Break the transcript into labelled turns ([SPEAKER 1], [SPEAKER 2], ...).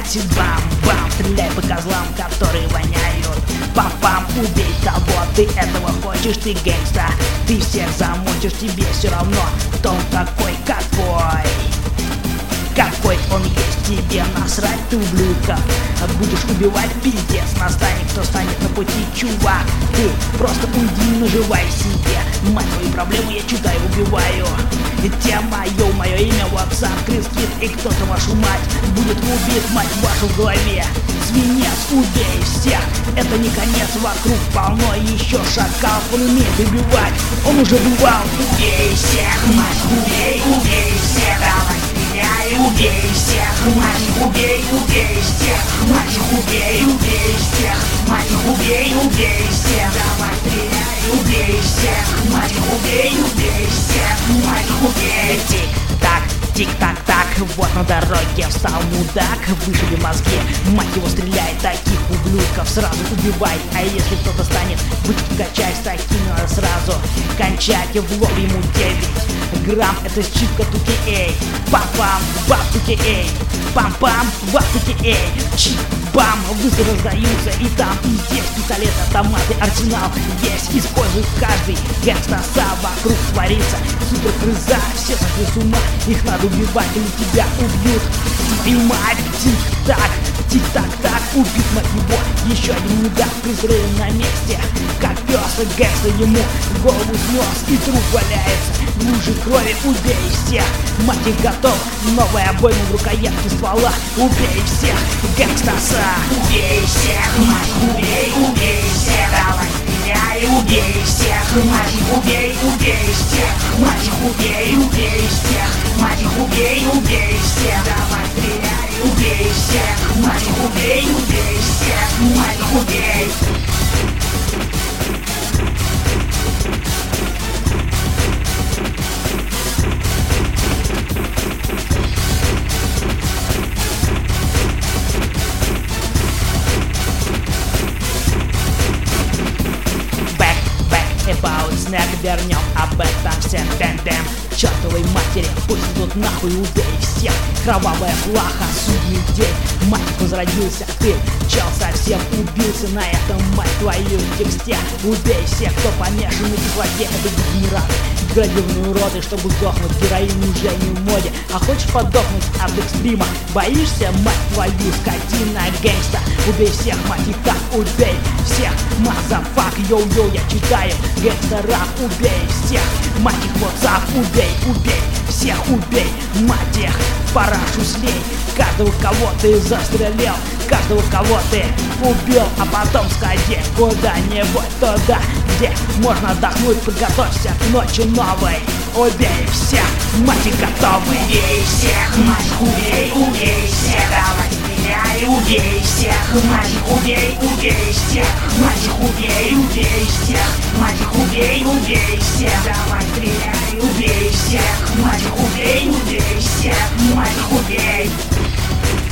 [SPEAKER 1] мать, бам-бам, стреляй по козлам, которые воняют. Пам-пам, убей того, ты этого хочешь, ты гэнгста. Ты всех замочишь, тебе все равно, кто он такой, какой. Какой он есть, тебе насрать, ты ублюдка. Будешь убивать, пиздец настанет, кто станет на пути, чувак. Ты просто уйди, наживай себе. Мать, твои проблемы я читаю, убиваю. Тема, мое имя, WhatsApp, крискит, и кто-то вашу мать будет убит, мать вашу в голове. Свинец, убей всех, это не конец, вокруг полно еще шакалов, он умеет убивать, он уже бывал.
[SPEAKER 2] Убей всех, мать, убей всех, давай стреляй, убей всех, мать, убей всех, мать, убей всех, мать, убей всех, давай стреляй, убей всех, мать, убей всех, мать, убей.
[SPEAKER 1] Тик-так, тик-так-так, вот на дороге встал мудак, вышили мозги, мать его, стреляй, таких ублюдков сразу убивай. А если кто-то станет бычки качать, с такими надо сразу кончать, в лоб ему 9 грамм, это чипка туки, эй. Пам-пам, баб-туки, эй. Пам-пам, баб-туки, эй. Чик-бам, выстрелы раздаются, и там и здесь пистолет, автоматы, арсенал есть, использует каждый. Гэнгста вокруг творится, супер крыза, все сошли с ума, их надо убивать или тебя убьют. И мать, тик-так, тик-так-так, убит мать его, еще один мудак пристрелен на месте. Как пес, гэнгста ему голову снес, и труп валяется в луже крови, убей всех. Мать их готов, новая обойма в рукоятке ствола, убей всех, гэнгстаса.
[SPEAKER 2] Убей всех, мать, убей всех, давай стреляй, убей всех, мать, убей всех, мать, убей всех, мать, убей всех, давай стреляй, убей всех, мать, убей всех, мать, убей.
[SPEAKER 1] About снег, вернем об этом всем, бэм-бэм. Чертовой матери, пусть идут нахуй, убей всех. Кровавая плаха, судный день, мать возродился, ты, чел, совсем убился на этом, мать твою, тексте. Убей всех, кто помешан на кислоте, это дегенерат. Деградированные уроды, чтобы сдохнуть, героин уже не в моде. А хочешь подохнуть от экстрима? Боишься, мать твою, скотина, гэнгста? Убей всех, мать, и так убей всех. Мазафак, йоу-йоу, я читаю гэнгста рап, убей всех. Мать их, WhatsApp, убей всех, убей, мать их, парашу слей. Каждого, кого ты застрелил, каждого, кого ты убил, а потом сходи куда-нибудь туда, где можно отдохнуть, подготовься к ночи новой. Убей всех, мать, и готовы.
[SPEAKER 2] Убей всех, мать, убей всех, давай стреляй, убей всех, мать, убей всех, мать, убей всех, мать, убей всех, давай стреляй, убей всех, мать, убей всех, мать, убей.